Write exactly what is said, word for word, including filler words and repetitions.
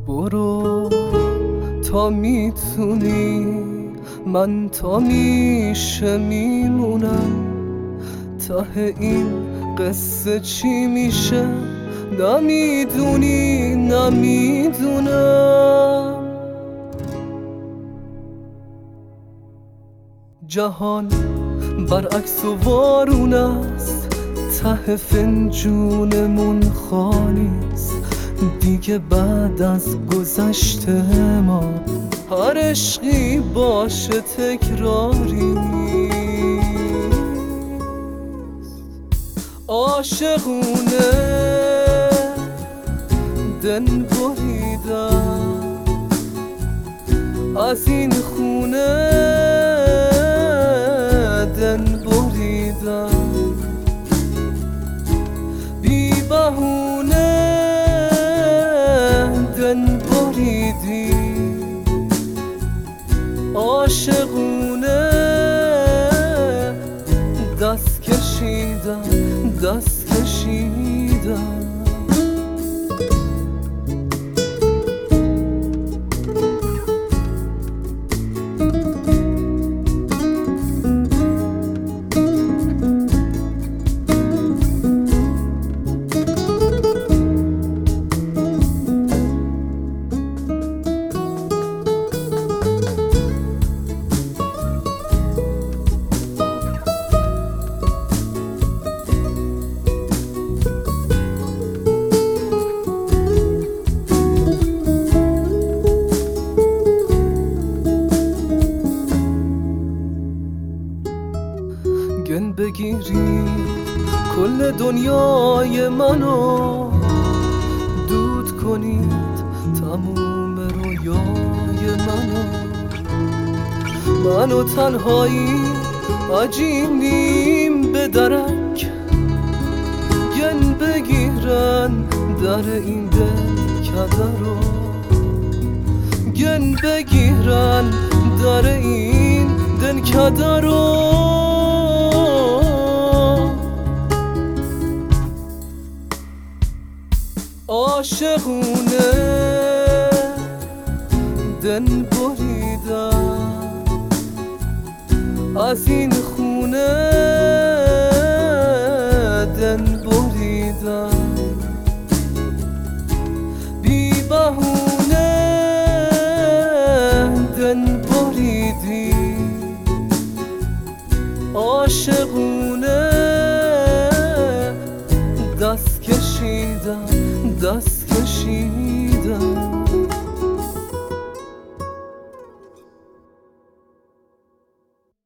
برو تا میتونی، من تا میشه میمونم. ته این قصه چی میشه نمیدونی، نمیدونم. جهان برعکس و وارون است، ته فنجونمون خالیست. دیگه بعد از گذشته ما هر عشقی باشه تکراری. عاشقونه دن بریدم از این خونه، دن بریدم بی بهونه، دن بریدی. عاشقونه دست کشیدم، دست کشیدم. گن بگیری کل دنیای منو، دود کنید تموم رویای منو. منو تنهایی عجینیم به درک، گن بگیرن در این دل کدرو. گن بگیرن در این دل کدرو. عاشقونه دن بریدم از این خونه، دن بریدم بی بهونه، دن بریدی. عاشقونه